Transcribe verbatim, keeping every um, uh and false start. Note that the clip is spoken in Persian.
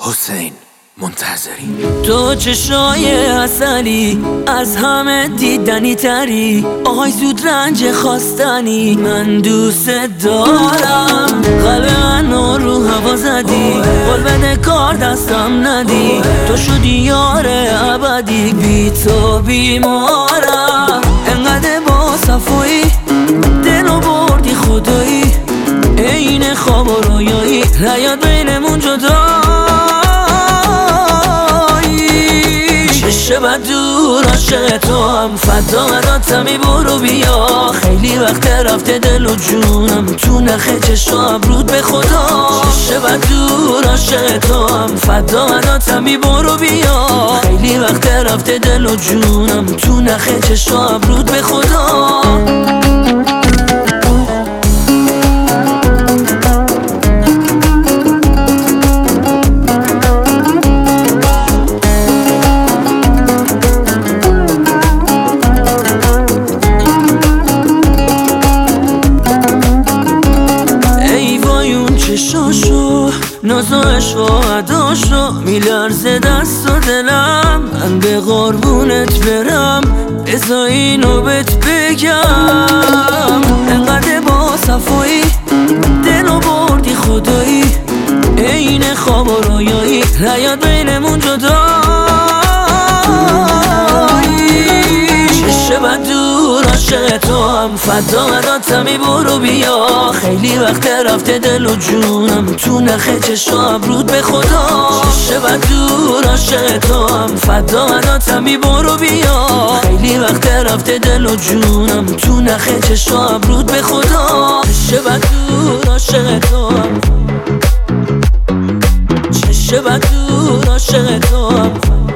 حسین منتظری. تو چشای اصلی از همه دیدنی تری، آهای زود رنج خواستنی، من دوست دارم. قلب منو رو هوا زدی، قول بده کار دستم ندی، تو شدی یار ابدی، بی تو بیمارم. انقدر با صفایی دلو بردی خدایی، عین خواب و رویایی نیاد بینمون جدا. چه بد دور عاشق تو هم فدا مداتمی برو بیا، خیلی وقت رفته دل و جونم تو نخه چشم رود به خدا. چه بد دور عاشق تو هم فدا مداتمی برو بیا، خیلی وقت رفته دل و جونم تو نخه چشم رود به خدا. چشاشو نازش و عداشو میلرزه دست و دلم، من به قربونت برم بذار اینو بهت بگم. انقدر با صفایی دلو بردی خدایی، عین خواب و رویایی نیاد بینمون جدا. چه بد دور عاشق تو هم فدا مداتمی برو بیا، خیلی وقت رفته دل و جونم تو نخه چشم رود به خدا. چه بد دور عاشق تو هم فدا مداتمی برو بیا، خیلی وقت رفته دل و جونم تو نخه چشم رود به خدا. چه بد دور عاشق تو هم، چه بد دور عاشق تو هم.